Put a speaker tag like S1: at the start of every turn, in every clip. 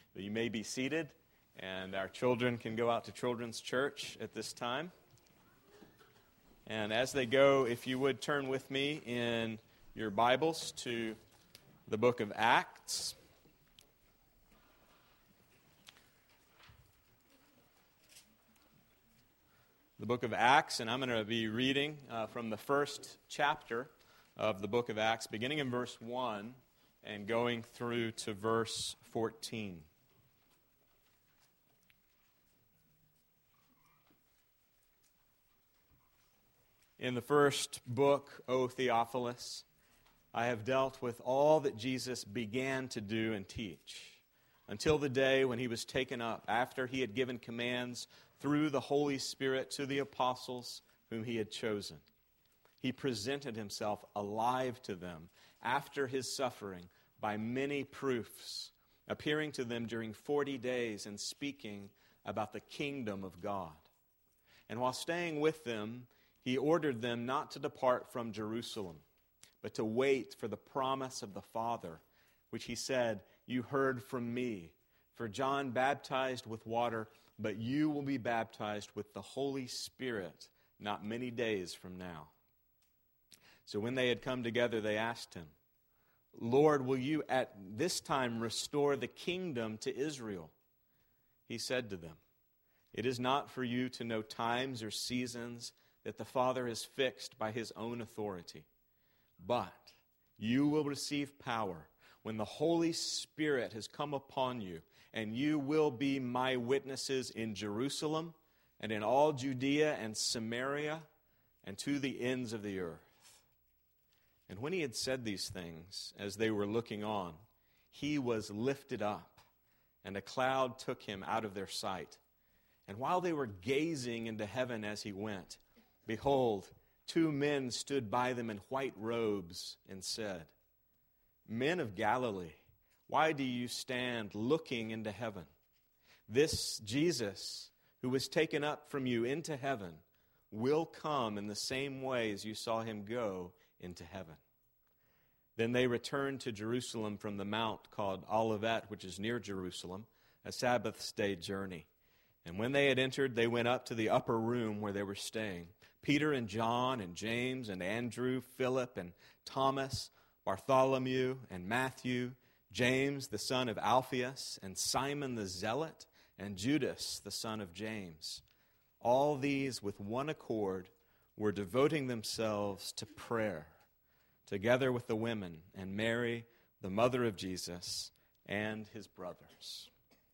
S1: You may be seated, and our children can go out to Children's Church at this time. And as they go, if you would turn with me in your Bibles to the book of Acts. The book of Acts, and I'm going to be reading from the first chapter of the book of Acts, beginning in verse 1 and going through to verse 14. In the first book, O Theophilus, I have dealt with all that Jesus began to do and teach, until the day when he was taken up, after he had given commands through the Holy Spirit to the apostles whom he had chosen. He presented himself alive to them after his suffering by many proofs, appearing to them during 40 days and speaking about the kingdom of God. And while staying with them, he ordered them not to depart from Jerusalem, but to wait for the promise of the Father, which he said, "You heard from me. For John baptized with water, but you will be baptized with the Holy Spirit not many days from now." So when they had come together, they asked him, "Lord, will you at this time restore the kingdom to Israel?" He said to them, "It is not for you to know times or seasons that the Father has fixed by his own authority. But you will receive power when the Holy Spirit has come upon you, and you will be my witnesses in Jerusalem and in all Judea and Samaria and to the ends of the earth." And when he had said these things, as they were looking on, he was lifted up, and a cloud took him out of their sight. And while they were gazing into heaven as he went, behold, two men stood by them in white robes and said, "Men of Galilee, why do you stand looking into heaven? This Jesus, who was taken up from you into heaven, will come in the same way as you saw him go into heaven." Then they returned to Jerusalem from the mount called Olivet, which is near Jerusalem, a Sabbath's day journey. And when they had entered, they went up to the upper room where they were staying. Peter and John and James and Andrew, Philip and Thomas, Bartholomew and Matthew, James the son of Alphaeus, and Simon the Zealot, and Judas the son of James. All these with one accord were devoting themselves to prayer, together with the women and Mary, the mother of Jesus, and his brothers.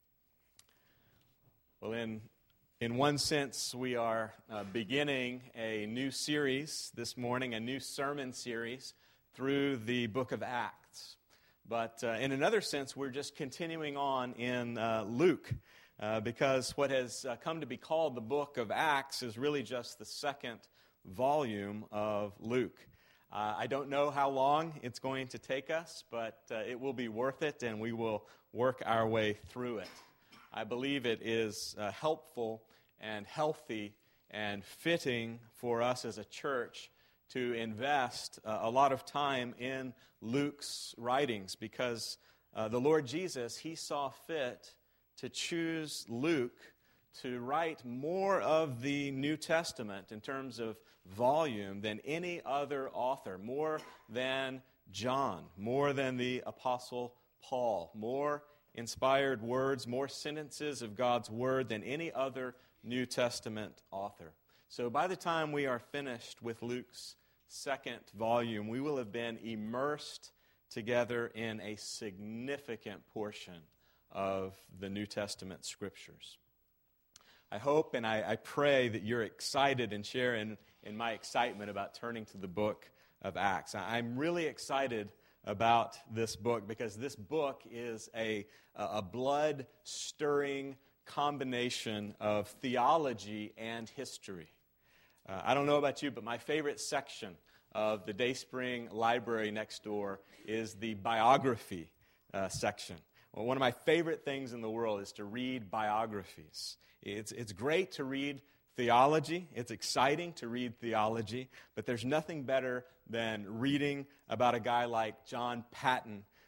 S1: Well, in one sense, we are beginning a new series this morning, a new sermon series through the book of Acts. But in another sense, we're just continuing on in Luke, because what has come to be called the book of Acts is really just the second volume of Luke. I don't know how long it's going to take us, but it will be worth it, and we will work our way through it. I believe it is helpful and healthy and fitting for us as a church to invest a lot of time in Luke's writings, because the Lord Jesus, he saw fit to choose Luke to write more of the New Testament in terms of volume than any other author, more than John, more than the Apostle Paul, more inspired words, more sentences of God's Word than any other New Testament author. So by the time we are finished with Luke's second volume, we will have been immersed together in a significant portion of the New Testament Scriptures. I hope and I pray that you're excited and share in my excitement about turning to the book of Acts. I'm really excited about this book because this book is a blood-stirring combination of theology and history. I don't know about you, but my favorite section of the Dayspring Library next door is the biography section. Well, one of my favorite things in the world is to read biographies. It's great to read theology. It's exciting to read theology, but there's nothing better than reading about a guy like John Paton,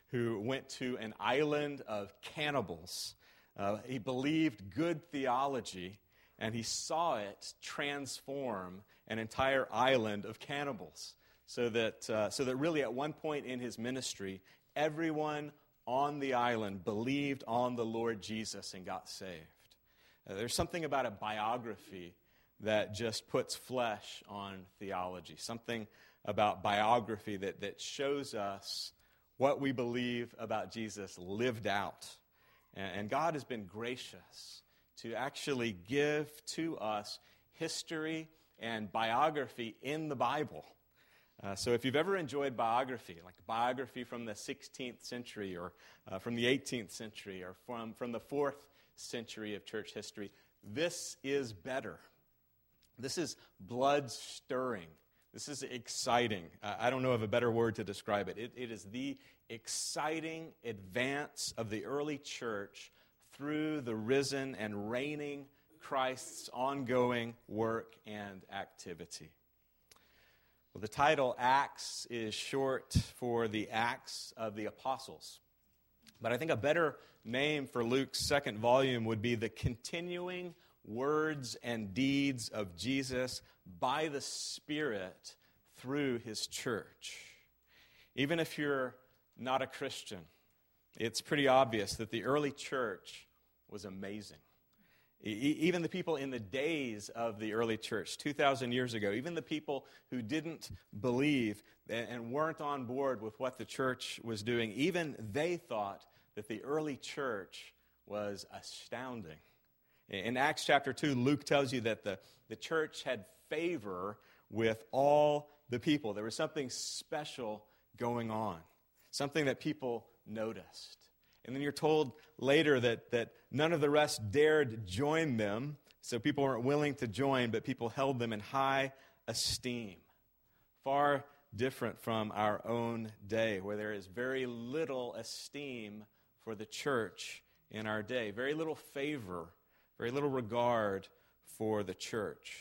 S1: who went to an island of cannibals. He believed good theology, and he saw it transform an entire island of cannibals. So that really at one point in his ministry, everyone on the island believed on the Lord Jesus and got saved. There's something about a biography that just puts flesh on theology, something about biography that shows us what we believe about Jesus lived out. And God has been gracious to actually give to us history and biography in the Bible. So if you've ever enjoyed biography, like biography from the 16th century or from the 18th century or from the 4th century of church history, this is better. This is blood-stirring. This is exciting. I don't know of a better word to describe it. It is the exciting advance of the early church through the risen and reigning Christ's ongoing work and activity. Well, the title Acts is short for the Acts of the Apostles. But I think a better name for Luke's second volume would be the continuing words and deeds of Jesus by the Spirit through his church. Even if you're not a Christian, it's pretty obvious that the early church was amazing. Even the people in the days of the early church, 2,000 years ago, even the people who didn't believe and weren't on board with what the church was doing, even they thought that the early church was astounding. In Acts chapter 2, Luke tells you that the church had favor with all the people. There was something special going on, something that people noticed. And then you're told later that none of the rest dared join them, so people weren't willing to join, but people held them in high esteem. Far different from our own day, where there is very little esteem for the church in our day, very little favor, very little regard for the church.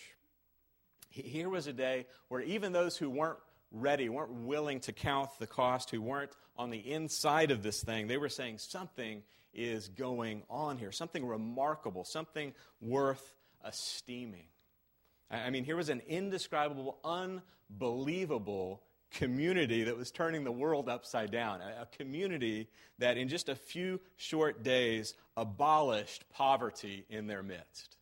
S1: Here was a day where even those who weren't ready, weren't willing to count the cost, who weren't on the inside of this thing, they were saying something is going on here, something remarkable, something worth esteeming. I mean, here was an indescribable, unbelievable community that was turning the world upside down, a community that in just a few short days abolished poverty in their midst.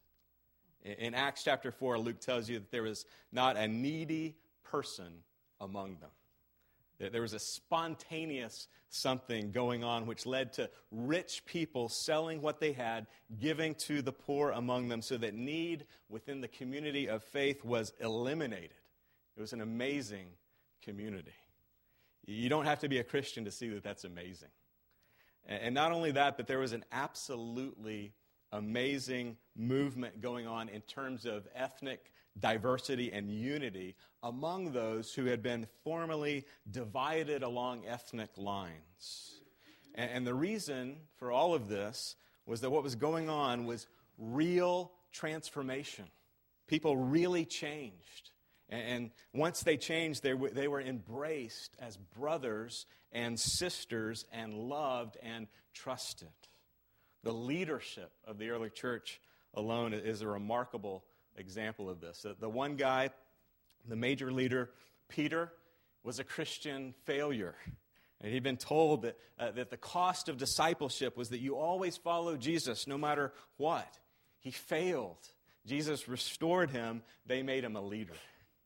S1: In Acts chapter 4, Luke tells you that there was not a needy person among them. There was a spontaneous something going on which led to rich people selling what they had, giving to the poor among them, so that need within the community of faith was eliminated. It was an amazing community. You don't have to be a Christian to see that that's amazing. And not only that, but there was an absolutely amazing movement going on in terms of ethnic diversity and unity among those who had been formerly divided along ethnic lines. And the reason for all of this was that what was going on was real transformation. People really changed. And once they changed, they were embraced as brothers and sisters and loved and trusted. The leadership of the early church alone is a remarkable example of this. The one guy, the major leader, Peter, was a Christian failure. And he'd been told that the cost of discipleship was that you always follow Jesus no matter what. He failed. Jesus restored him. They made him a leader.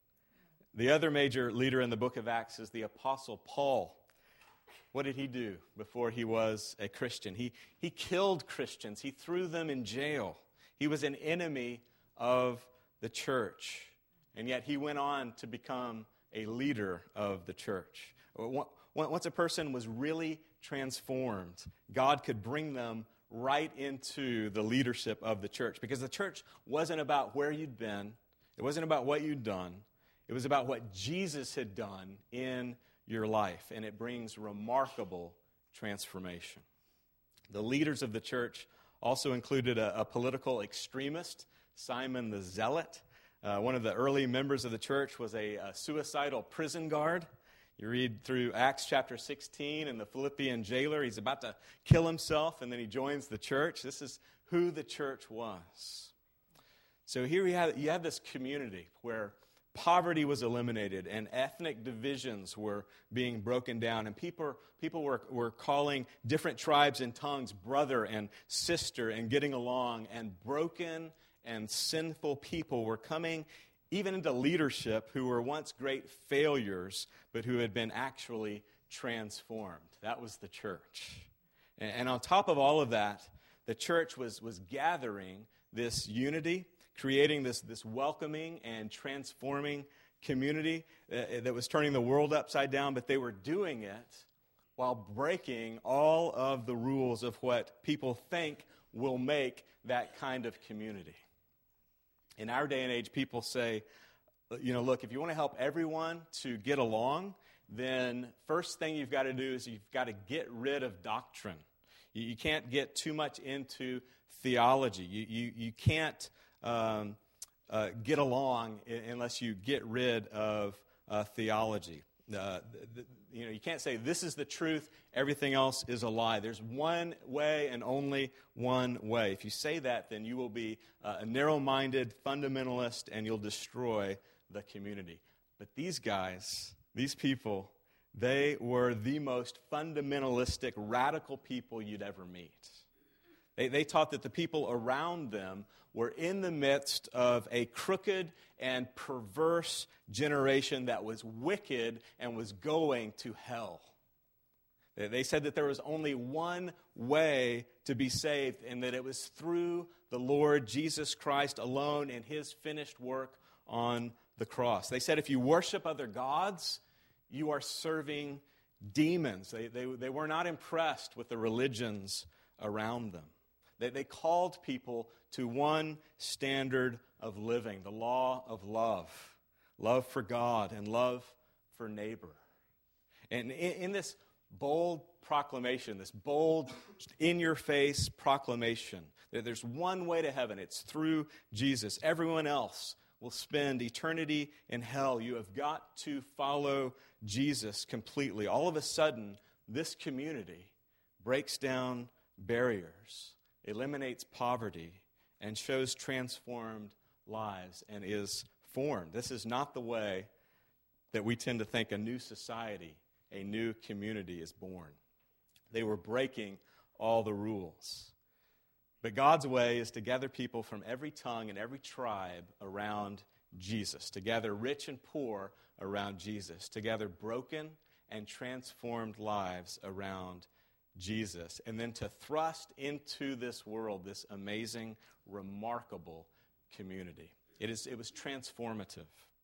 S1: The other major leader in the book of Acts is the Apostle Paul. What did he do before he was a Christian? He killed Christians. He threw them in jail. He was an enemy of the church. And yet he went on to become a leader of the church. Once a person was really transformed, God could bring them right into the leadership of the church. Because the church wasn't about where you'd been. It wasn't about what you'd done. It was about what Jesus had done in your life. And it brings remarkable transformation. The leaders of the church also included a political extremist, Simon the Zealot. One of the early members of the church was a suicidal prison guard. You read through Acts chapter 16 and the Philippian jailer. He's about to kill himself, and then he joins the church. This is who the church was. So here you have this community where poverty was eliminated and ethnic divisions were being broken down. And people were calling different tribes and tongues brother and sister and getting along. And broken and sinful people were coming even into leadership who were once great failures, but who had been actually transformed. That was the church. And on top of all of that, the church was gathering this unity, creating this welcoming and transforming community that was turning the world upside down, but they were doing it while breaking all of the rules of what people think will make that kind of community. In our day and age, people say, look, if you want to help everyone to get along, then first thing you've got to do is you've got to get rid of doctrine. You can't get too much into theology. You can't get along unless you get rid of theology. You can't say this is the truth, everything else is a lie. There's one way and only one way. If you say that, then you will be a narrow-minded fundamentalist and you'll destroy the community. But these guys, these people, they were the most fundamentalistic, radical people you'd ever meet. They taught that the people around them were in the midst of a crooked and perverse generation that was wicked and was going to hell. They said that there was only one way to be saved, and that it was through the Lord Jesus Christ alone and His finished work on the cross. They said if you worship other gods, you are serving demons. They were not impressed with the religions around them. They called people to one standard of living, the law of love. Love for God and love for neighbor. And in this bold proclamation, this bold, in-your-face proclamation, that there's one way to heaven. It's through Jesus. Everyone else will spend eternity in hell. You have got to follow Jesus completely. All of a sudden, this community breaks down barriers, eliminates poverty, and shows transformed lives and is formed. This is not the way that we tend to think a new society, a new community is born. They were breaking all the rules. But God's way is to gather people from every tongue and every tribe around Jesus, to gather rich and poor around Jesus, to gather broken and transformed lives around Jesus, and then to thrust into this world this amazing, remarkable community. It was transformative.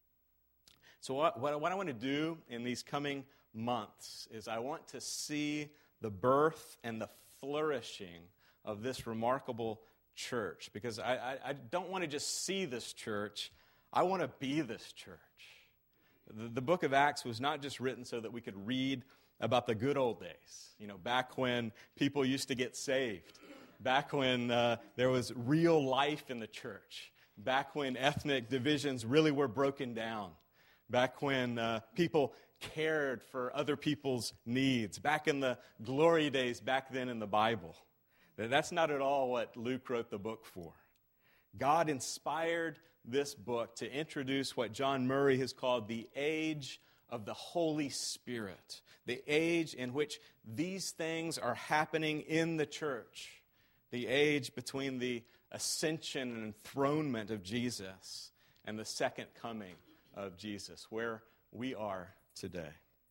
S1: So what I want to do in these coming months is I want to see the birth and the flourishing of this remarkable church, because I don't want to just see this church, I want to be this church. The book of Acts was not just written so that we could read about the good old days, back when people used to get saved, back when there was real life in the church, back when ethnic divisions really were broken down, back when people cared for other people's needs, back in the glory days back then in the Bible. That's not at all what Luke wrote the book for. God inspired this book to introduce what John Murray has called the age of the Holy Spirit, the age in which these things are happening in the church, the age between the ascension and enthronement of Jesus and the second coming of Jesus, where we are today.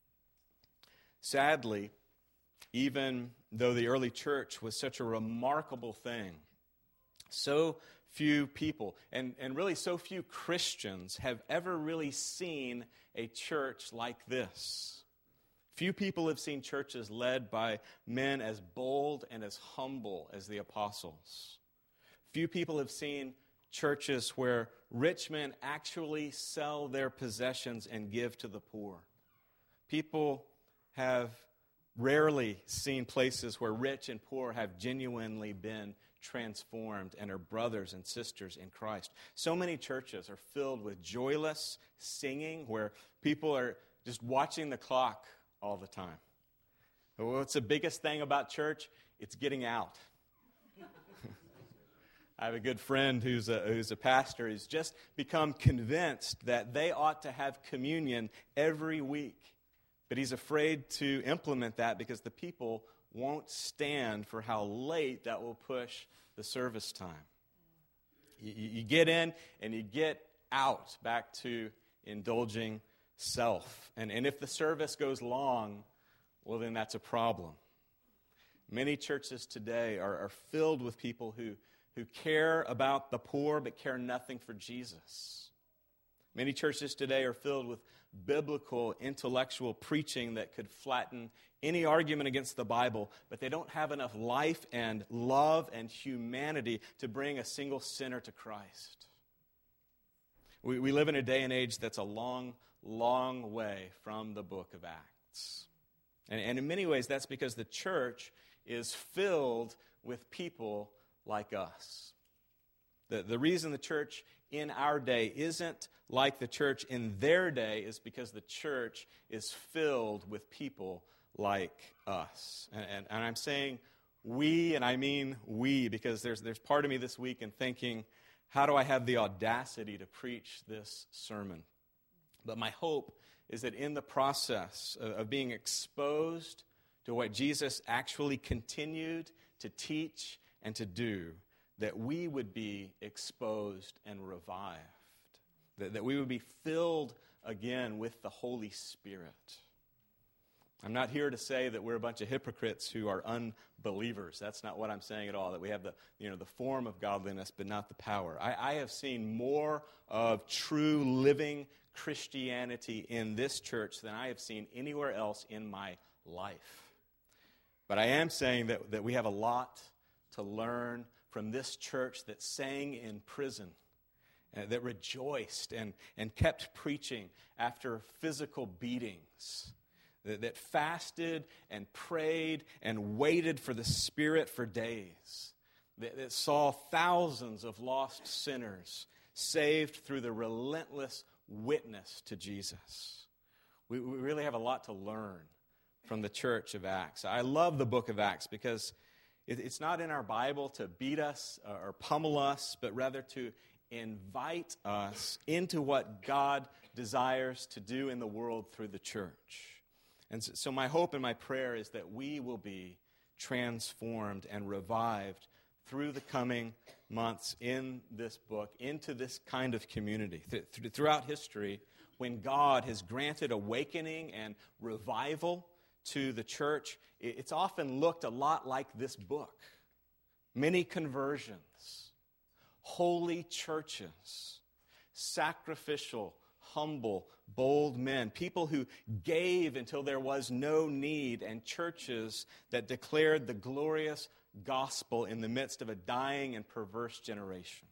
S1: Sadly, even though the early church was such a remarkable thing, so few people, and really so few Christians, have ever really seen a church like this. Few people have seen churches led by men as bold and as humble as the apostles. Few people have seen churches where rich men actually sell their possessions and give to the poor. People have rarely seen places where rich and poor have genuinely been transformed and are brothers and sisters in Christ. So many churches are filled with joyless singing, where people are just watching the clock all the time. What's the biggest thing about church? It's getting out. I have a good friend who's a pastor. He's just become convinced that they ought to have communion every week. But he's afraid to implement that because the people won't stand for how late that will push the service time. You get in and you get out, back to indulging self. And if the service goes long, well, then that's a problem. Many churches today are filled with people who care about the poor but care nothing for Jesus. Many churches today are filled with biblical, intellectual preaching that could flatten any argument against the Bible, but they don't have enough life and love and humanity to bring a single sinner to Christ. We live in a day and age that's a long, long way from the book of Acts. And in many ways, that's because the church is filled with people like us. The reason the church in our day isn't like the church in their day is because the church is filled with people like us. And I'm saying we, and I mean we, because there's part of me this week in thinking, how do I have the audacity to preach this sermon? But my hope is that in the process of being exposed to what Jesus actually continued to teach and to do, that we would be exposed and revived, that we would be filled again with the Holy Spirit. I'm not here to say that we're a bunch of hypocrites who are unbelievers. That's not what I'm saying at all, that we have the form of godliness but not the power. I have seen more of true living Christianity in this church than I have seen anywhere else in my life. But I am saying that we have a lot to learn from this church that sang in prison, that rejoiced and kept preaching after physical beatings, that fasted and prayed and waited for the Spirit for days, that saw thousands of lost sinners saved through the relentless witness to Jesus. We really have a lot to learn from the church of Acts. I love the book of Acts because it's not in our Bible to beat us or pummel us, but rather to invite us into what God desires to do in the world through the church. And so my hope and my prayer is that we will be transformed and revived through the coming months in this book, into this kind of community. Throughout history, when God has granted awakening and revival to the church, it's often looked a lot like this book. Many conversions, holy churches, sacrificial, humble, bold men, people who gave until there was no need, and churches that declared the glorious gospel in the midst of a dying and perverse generation.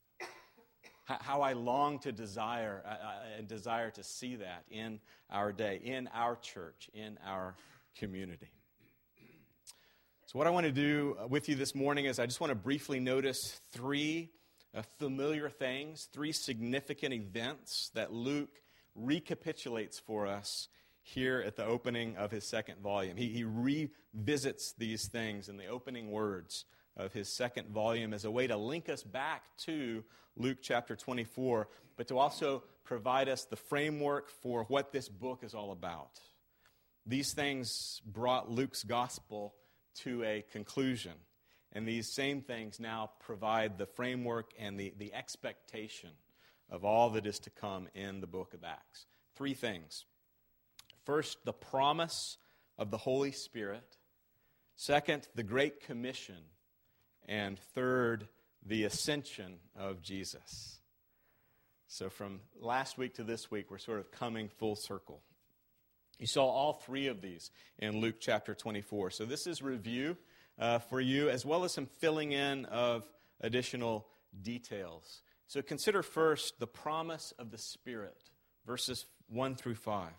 S1: How I long to desire to see that in our day, in our church, in our community. So what I want to do with you this morning is I just want to briefly notice three familiar things, three significant events that Luke recapitulates for us here at the opening of his second volume. He revisits these things in the opening words of his second volume as a way to link us back to Luke chapter 24, but to also provide us the framework for what this book is all about. These things brought Luke's gospel to a conclusion, and these same things now provide the framework and the expectation of all that is to come in the book of Acts. Three things. First, the promise of the Holy Spirit. Second, the Great Commission. And third, the ascension of Jesus. So from last week to this week, we're sort of coming full circle. You saw all three of these in Luke chapter 24. So this is review for you, as well as some filling in of additional details. So consider first the promise of the Spirit, verses 1 through 5.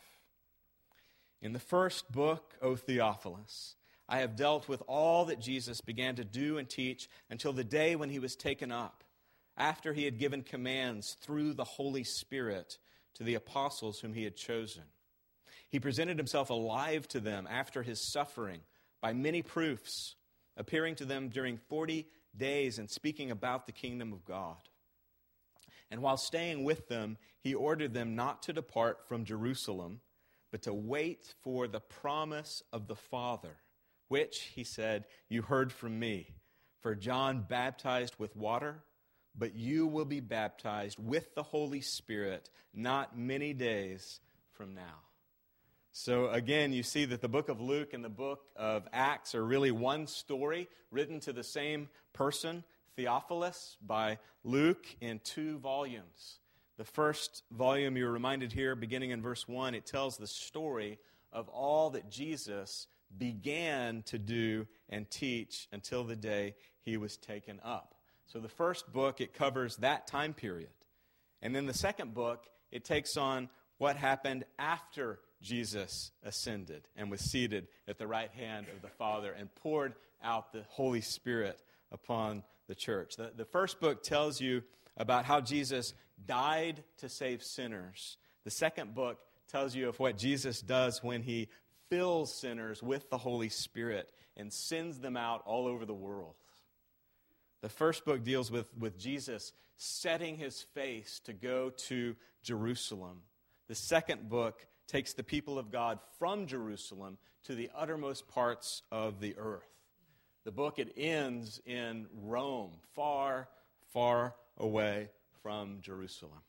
S1: In the first book, O Theophilus, I have dealt with all that Jesus began to do and teach until the day when he was taken up, after he had given commands through the Holy Spirit to the apostles whom he had chosen. He presented himself alive to them after his suffering by many proofs, appearing to them during 40 days and speaking about the kingdom of God. And while staying with them, he ordered them not to depart from Jerusalem, but to wait for the promise of the Father, which, he said, you heard from me. For John baptized with water, but you will be baptized with the Holy Spirit not many days from now. So again, you see that the book of Luke and the book of Acts are really one story written to the same person, Theophilus, by Luke in 2 volumes. The first volume, you're reminded here, beginning in verse 1, it tells the story of all that Jesus began to do and teach until the day he was taken up. So the first book, it covers that time period. And then the second book, it takes on what happened after Jesus ascended and was seated at the right hand of the Father and poured out the Holy Spirit upon the church. The first book tells you about how Jesus died to save sinners. The second book tells you of what Jesus does when he fills sinners with the Holy Spirit and sends them out all over the world. The first book deals with Jesus setting his face to go to Jerusalem. The second book takes the people of God from Jerusalem to the uttermost parts of the earth. The book, it ends in Rome, far, far away from Jerusalem.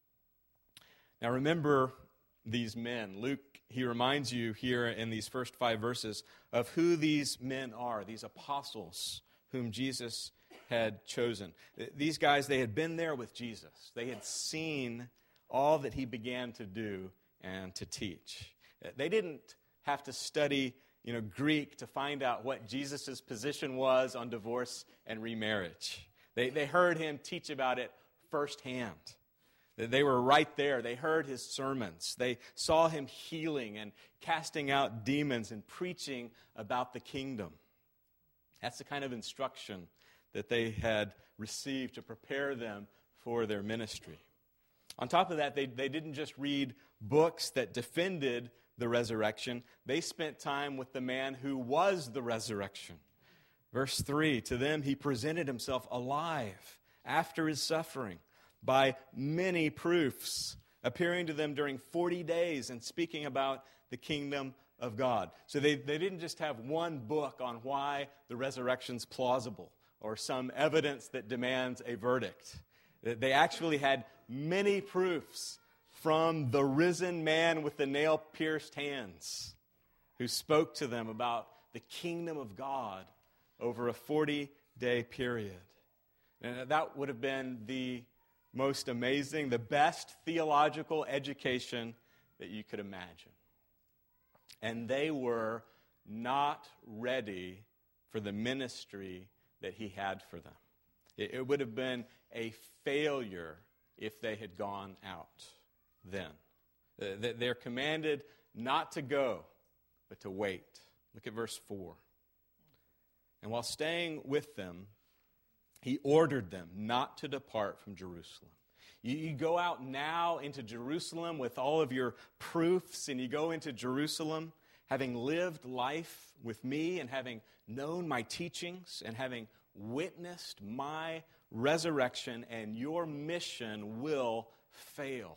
S1: Now remember these men. Luke, he reminds you here in these first 5 verses of who these men are, these apostles whom Jesus had chosen. These guys, they had been there with Jesus. They had seen all that he began to do and to teach. They didn't have to study, Greek to find out what Jesus' position was on divorce and remarriage. They heard him teach about it firsthand. They were right there. They heard his sermons. They saw him healing and casting out demons and preaching about the kingdom. That's the kind of instruction that they had received to prepare them for their ministry. On top of that, they didn't just read books that defended the resurrection. They spent time with the man who was the resurrection. Verse 3, to them he presented himself alive after his suffering by many proofs, appearing to them during 40 days and speaking about the kingdom of God. So they didn't just have one book on why the resurrection's plausible or some evidence that demands a verdict. They actually had many proofs from the risen man with the nail-pierced hands who spoke to them about the kingdom of God over a 40-day period. And that would have been the most amazing, the best theological education that you could imagine. And they were not ready for the ministry that he had for them. It would have been a failure if they had gone out then. They're commanded not to go, but to wait. Look at verse 4. And while staying with them, he ordered them not to depart from Jerusalem. You go out now into Jerusalem with all of your proofs, and you go into Jerusalem having lived life with me and having known my teachings and having witnessed my resurrection, and your mission will fail.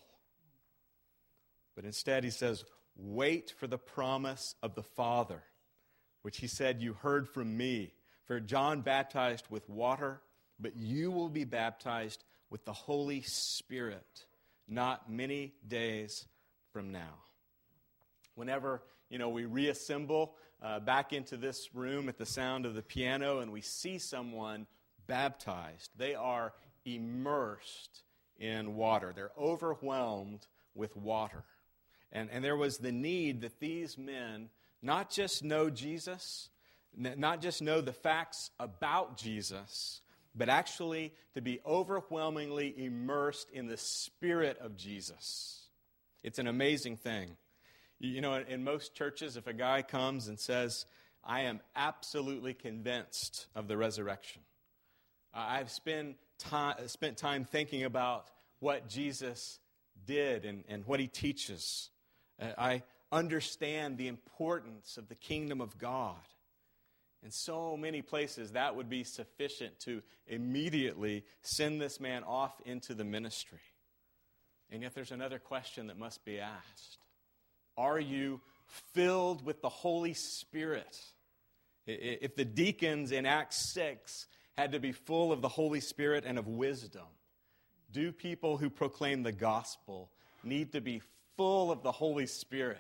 S1: But instead he says, wait for the promise of the Father, which he said, you heard from me. For John baptized with water, but you will be baptized with the Holy Spirit not many days from now. Whenever, we reassemble back into this room at the sound of the piano and we see someone baptized, they are immersed in water. They're overwhelmed with water. And there was the need that these men not just know Jesus, not just know the facts about Jesus, but actually to be overwhelmingly immersed in the Spirit of Jesus. It's an amazing thing. In most churches, if a guy comes and says, I am absolutely convinced of the resurrection, I've spent time thinking about what Jesus did and what he teaches, I understand the importance of the kingdom of God. In so many places, that would be sufficient to immediately send this man off into the ministry. And yet there's another question that must be asked. Are you filled with the Holy Spirit? If the deacons in Acts 6 had to be full of the Holy Spirit and of wisdom, do people who proclaim the gospel need to be full of the Holy Spirit?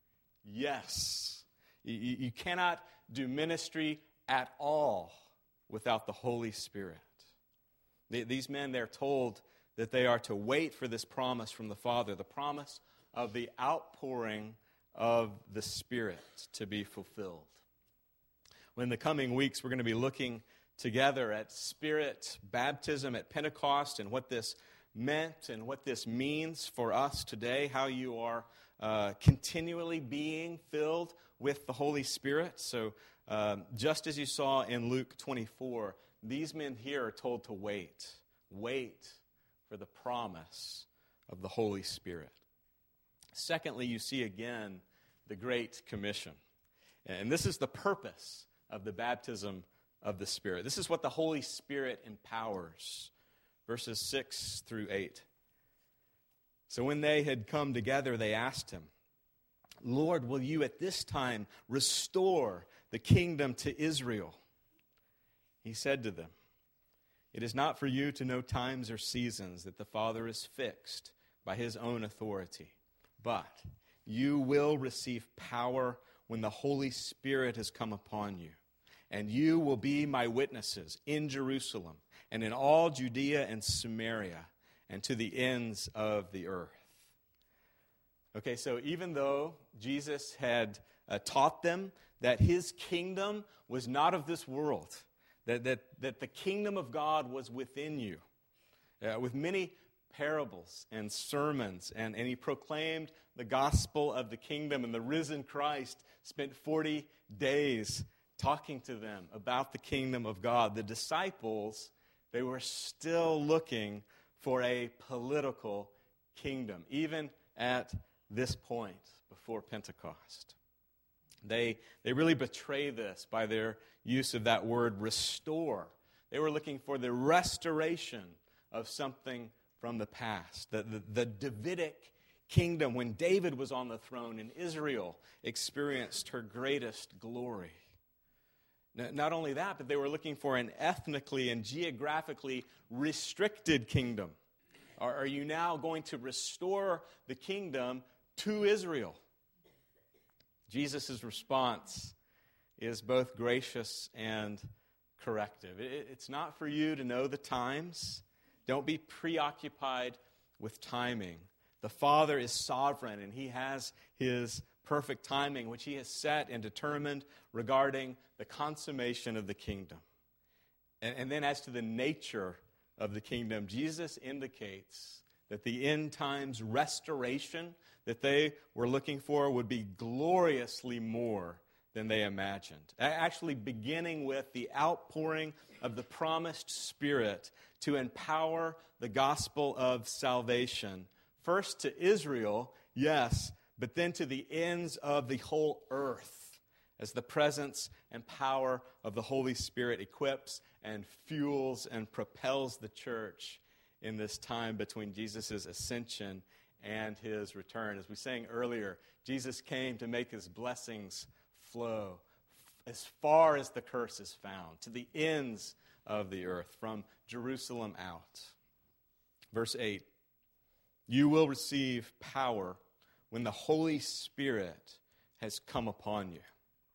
S1: Yes. You cannot do ministry at all without the Holy Spirit. These men, they're told that they are to wait for this promise from the Father, the promise of the outpouring of the Spirit to be fulfilled. Well, in the coming weeks, we're going to be looking together at Spirit baptism at Pentecost and what this meant and what this means for us today, how you are continually being filled with the Holy Spirit. So just as you saw in Luke 24, these men here are told to wait. Wait for the promise of the Holy Spirit. Secondly, you see again the Great Commission. And this is the purpose of the baptism of the Spirit. This is what the Holy Spirit empowers. Verses 6 through 8. So when they had come together, they asked him, Lord, will you at this time restore the kingdom to Israel? He said to them, it is not for you to know times or seasons that the Father is fixed by his own authority, but you will receive power when the Holy Spirit has come upon you, and you will be my witnesses in Jerusalem and in all Judea and Samaria and to the ends of the earth. Okay, so even though Jesus had taught them that his kingdom was not of this world, that the kingdom of God was within you, with many parables and sermons, and he proclaimed the gospel of the kingdom, and the risen Christ spent 40 days talking to them about the kingdom of God. The disciples, they were still looking for a political kingdom, even at this point before Pentecost. They really betray this by their use of that word restore. They were looking for the restoration of something from the past. The Davidic kingdom, when David was on the throne and Israel experienced her greatest glory. Not only that, but they were looking for an ethnically and geographically restricted kingdom. Are you now going to restore the kingdom to Israel? Jesus' response is both gracious and corrective. It's not for you to know the times. Don't be preoccupied with timing. The Father is sovereign, and he has his perfect timing, which he has set and determined regarding the consummation of the kingdom. And then as to the nature of the kingdom, Jesus indicates that the end times restoration that they were looking for would be gloriously more than they imagined. Actually beginning with the outpouring of the promised Spirit to empower the gospel of salvation, first to Israel, yes, but then to the ends of the whole earth, as the presence and power of the Holy Spirit equips and fuels and propels the church in this time between Jesus' ascension and his return. As we sang earlier, Jesus came to make his blessings flow as far as the curse is found, to the ends of the earth, from Jerusalem out. Verse 8, you will receive power when the Holy Spirit has come upon you.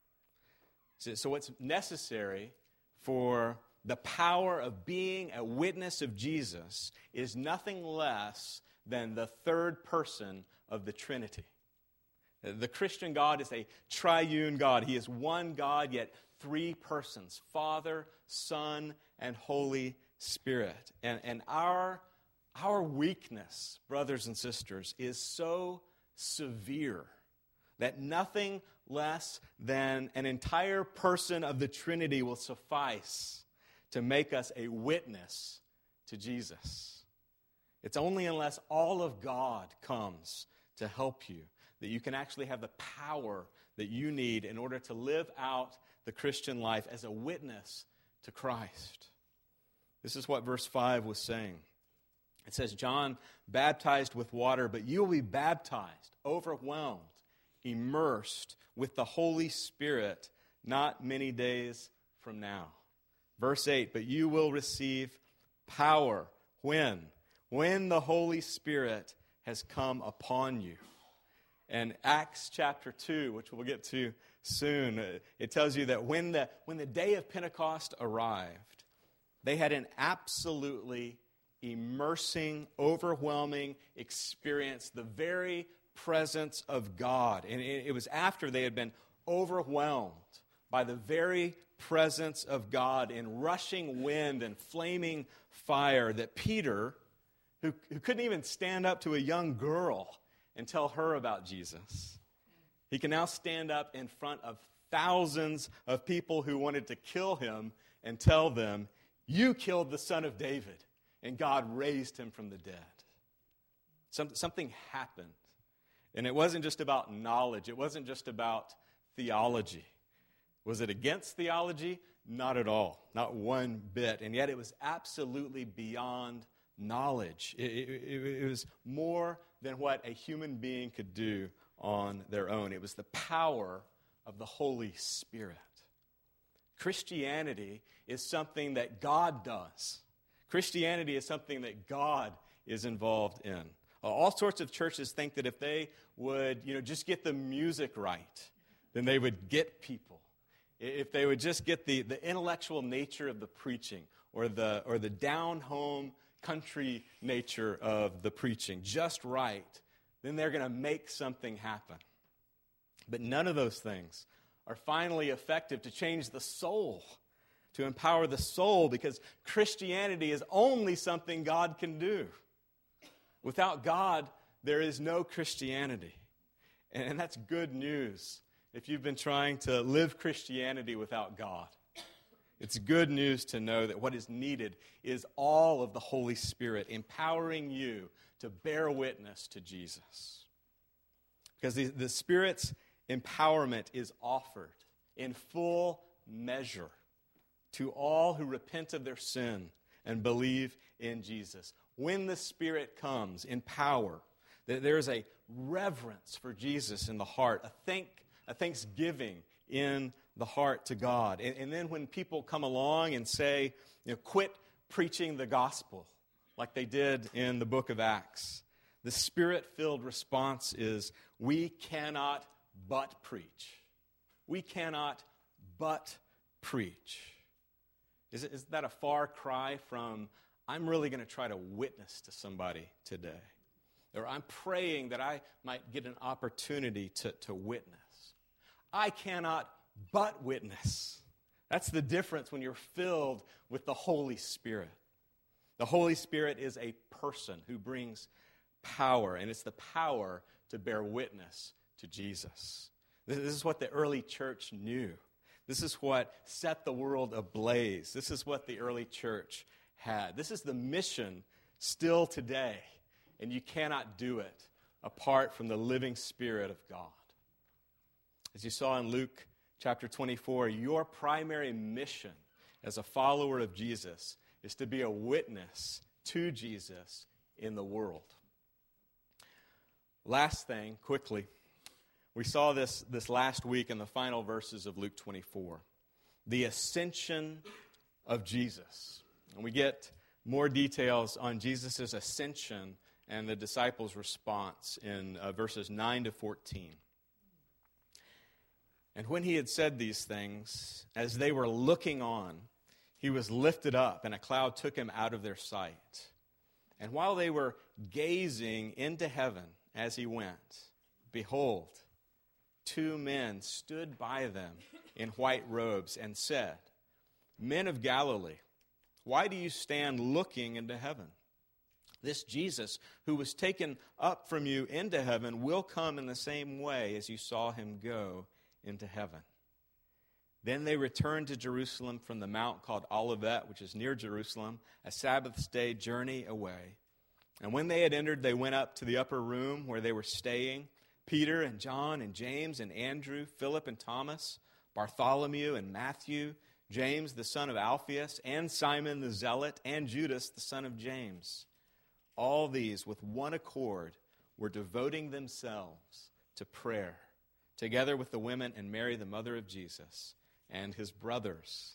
S1: So what's necessary for the power of being a witness of Jesus is nothing less than the third person of the Trinity. The Christian God is a triune God. He is one God, yet three persons: Father, Son, and Holy Spirit. And our weakness, brothers and sisters, is so severe that nothing less than an entire person of the Trinity will suffice to make us a witness to Jesus. It's only unless all of God comes to help you that you can actually have the power that you need in order to live out the Christian life as a witness to Christ. This is what verse 5 was saying. It says, John baptized with water, but you will be baptized, overwhelmed, immersed with the Holy Spirit not many days from now. Verse 8, but you will receive power. When? When the Holy Spirit has come upon you. And Acts chapter 2, which we'll get to soon, it tells you that when the day of Pentecost arrived, they had an absolutely immersing, overwhelming experience, the very presence of God. And it was after they had been overwhelmed by the very presence of God in rushing wind and flaming fire that Peter, who couldn't even stand up to a young girl and tell her about Jesus, he can now stand up in front of thousands of people who wanted to kill him and tell them, you killed the Son of David, and God raised him from the dead. Something happened. And it wasn't just about knowledge. It wasn't just about theology. Was it against theology? Not at all. Not one bit. And yet it was absolutely beyond knowledge. It was more than what a human being could do on their own. It was the power of the Holy Spirit. Christianity is something that God does. Christianity is something that God is involved in. All sorts of churches think that if they would, just get the music right, then they would get people. If they would just get the intellectual nature of the preaching or the down-home country nature of the preaching just right, then they're going to make something happen. But none of those things are finally effective to change the soul, to empower the soul, because Christianity is only something God can do. Without God, there is no Christianity. And that's good news if you've been trying to live Christianity without God. It's good news to know that what is needed is all of the Holy Spirit empowering you to bear witness to Jesus. Because the Spirit's empowerment is offered in full measure to all who repent of their sin and believe in Jesus. When the Spirit comes in power, there is a reverence for Jesus in the heart, a thanksgiving in the heart to God. And then when people come along and say, quit preaching the gospel, like they did in the book of Acts, the Spirit-filled response is, we cannot but preach. We cannot but preach. Is that a far cry from, I'm really going to try to witness to somebody today? Or I'm praying that I might get an opportunity to witness. I cannot but witness. That's the difference when you're filled with the Holy Spirit. The Holy Spirit is a person who brings power, and it's the power to bear witness to Jesus. This is what the early church knew. This is what set the world ablaze. This is what the early church had. This is the mission still today, and you cannot do it apart from the living Spirit of God. As you saw in Luke chapter 24, your primary mission as a follower of Jesus is to be a witness to Jesus in the world. Last thing, quickly, we saw this last week in the final verses of Luke 24, the ascension of Jesus. And we get more details on Jesus' ascension and the disciples' response in verses 9 to 14. And when he had said these things, as they were looking on, he was lifted up, and a cloud took him out of their sight. And while they were gazing into heaven as he went, behold, two men stood by them in white robes and said, Men of Galilee, why do you stand looking into heaven? This Jesus, who was taken up from you into heaven, will come in the same way as you saw him go into heaven. Then they returned to Jerusalem from the mount called Olivet, which is near Jerusalem, a Sabbath's day journey away. And when they had entered, they went up to the upper room where they were staying. Peter and John and James and Andrew, Philip and Thomas, Bartholomew and Matthew, James the son of Alphaeus, and Simon the Zealot, and Judas the son of James. All these, with one accord, were devoting themselves to prayer, together with the women and Mary, the mother of Jesus, and his brothers.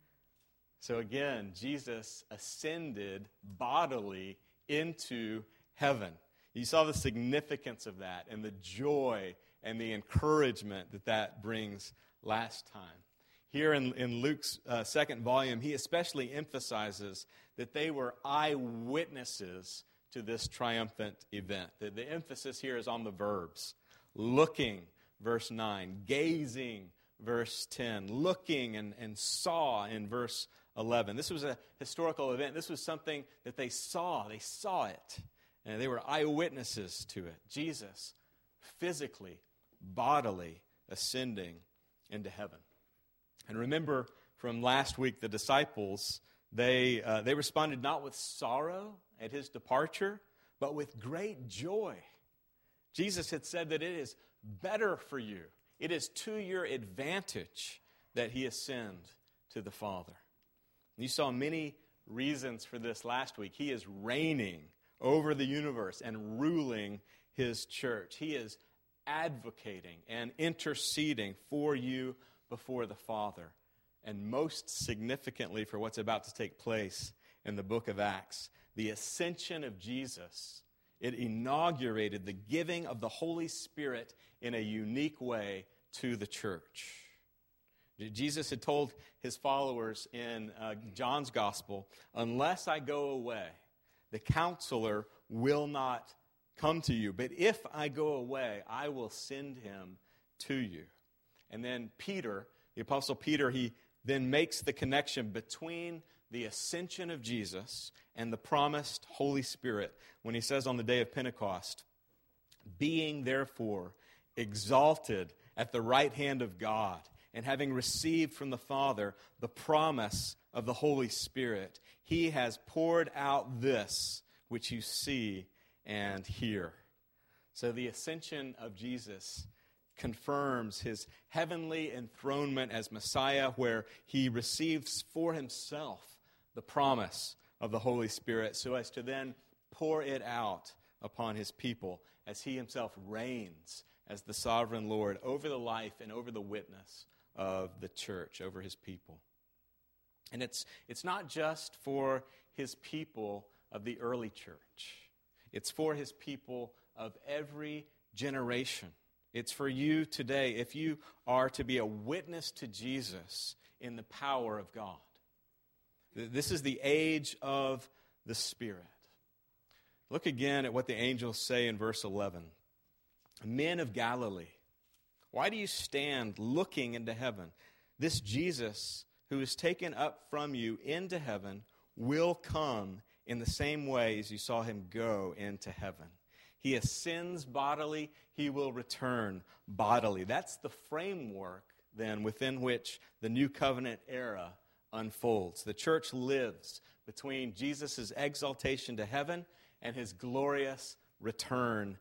S1: So again, Jesus ascended bodily into heaven. You saw the significance of that and the joy and the encouragement that that brings last time. Here in Luke's second volume, he especially emphasizes that they were eyewitnesses to this triumphant event. The emphasis here is on the verbs. Looking, verse 9. Gazing, verse 10. Looking and saw in verse 11. This was a historical event. This was something that they saw. They saw it. And they were eyewitnesses to it. Jesus physically, bodily ascending into heaven. And remember from last week, the disciples, they responded not with sorrow at his departure, but with great joy. Jesus had said that it is better for you. It is to your advantage that he ascend to the Father. You saw many reasons for this last week. He is reigning over the universe and ruling his church. He is advocating and interceding for you before the Father. And most significantly for what's about to take place in the book of Acts, the ascension of Jesus, it inaugurated the giving of the Holy Spirit in a unique way to the church. Jesus had told his followers in John's Gospel, unless I go away, the counselor will not come to you. But if I go away, I will send him to you. And then Peter, the Apostle Peter, he then makes the connection between the ascension of Jesus and the promised Holy Spirit when he says on the day of Pentecost, being therefore exalted at the right hand of God, and having received from the Father the promise of the Holy Spirit, he has poured out this which you see and hear. So the ascension of Jesus confirms his heavenly enthronement as Messiah, where he receives for himself the promise of the Holy Spirit so as to then pour it out upon his people as he himself reigns as the sovereign Lord over the life and over the witness of the church, over his people. And it's not just for his people of the early church. It's for his people of every generation. It's for you today if you are to be a witness to Jesus in the power of God. This is the age of the Spirit. Look again at what the angels say in verse 11. Men of Galilee, why do you stand looking into heaven? This Jesus who is taken up from you into heaven will come in the same way as you saw him go into heaven. He ascends bodily, he will return bodily. That's the framework then within which the new covenant era unfolds. The church lives between Jesus' exaltation to heaven and his glorious return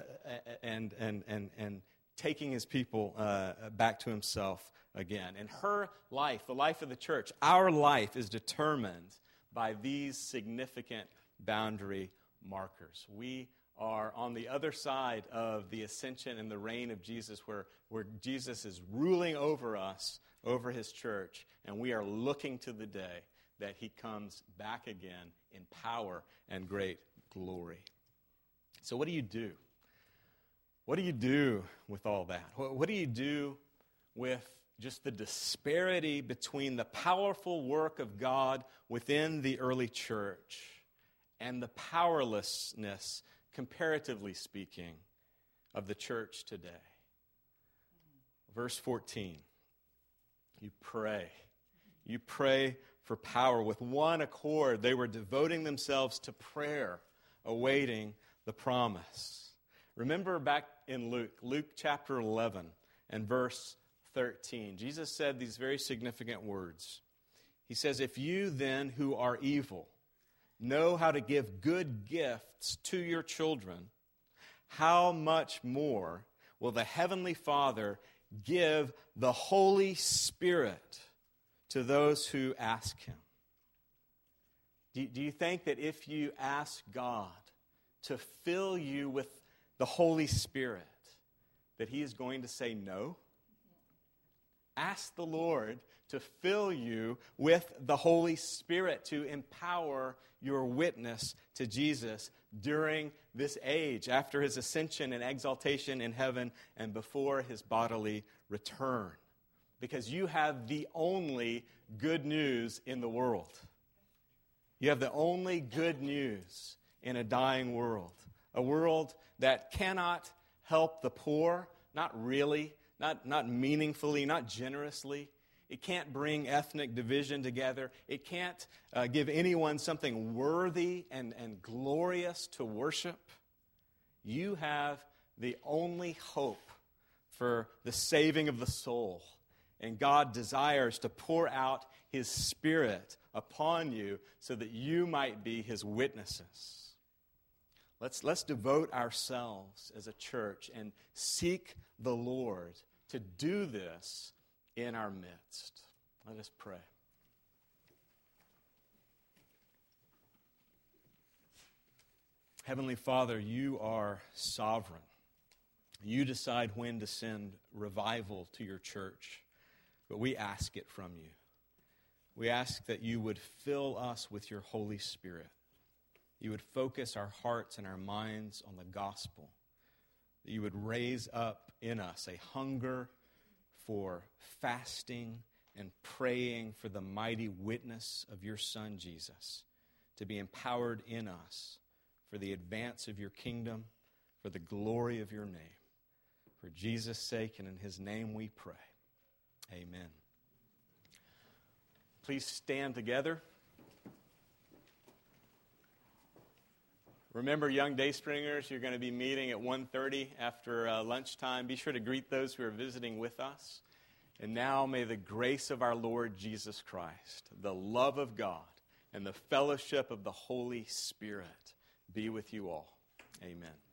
S1: and taking his people back to himself again. And her life, the life of the church, our life is determined by these significant boundary markers. We are on the other side of the ascension and the reign of Jesus, where Jesus is ruling over us, over his church, and we are looking to the day that he comes back again in power and great glory. So what do you do? What do you do with all that? What do you do with just the disparity between the powerful work of God within the early church and the powerlessness, comparatively speaking, of the church today? Verse 14, you pray. You pray for power. With one accord, they were devoting themselves to prayer, awaiting the promise. Remember back in Luke chapter 11 and verse 13, Jesus said these very significant words. He says, if you then who are evil know how to give good gifts to your children, how much more will the Heavenly Father give the Holy Spirit to those who ask Him. Do you think that if you ask God to fill you with the Holy Spirit, that He is going to say no? Ask the Lord to fill you with the Holy Spirit to empower your witness to Jesus during this age, after His ascension and exaltation in heaven and before His bodily return. Because you have the only good news in the world. You have the only good news in a dying world. A world that cannot help the poor, not really, not meaningfully, not generously. It can't bring ethnic division together. It can't give anyone something worthy and glorious to worship. You have the only hope for the saving of the soul. And God desires to pour out His Spirit upon you so that you might be His witnesses. Let's devote ourselves as a church and seek the Lord to do this in our midst. Let us pray. Heavenly Father, You are sovereign. You decide when to send revival to Your church, but we ask it from You. We ask that You would fill us with Your Holy Spirit. You would focus our hearts and our minds on the gospel. That You would raise up in us a hunger for fasting and praying for the mighty witness of Your Son, Jesus, to be empowered in us for the advance of Your kingdom, for the glory of Your name. For Jesus' sake and in His name we pray. Amen. Please stand together. Remember, young Dayspringers, you're going to be meeting at 1:30 after lunchtime. Be sure to greet those who are visiting with us. And now may the grace of our Lord Jesus Christ, the love of God, and the fellowship of the Holy Spirit be with you all. Amen.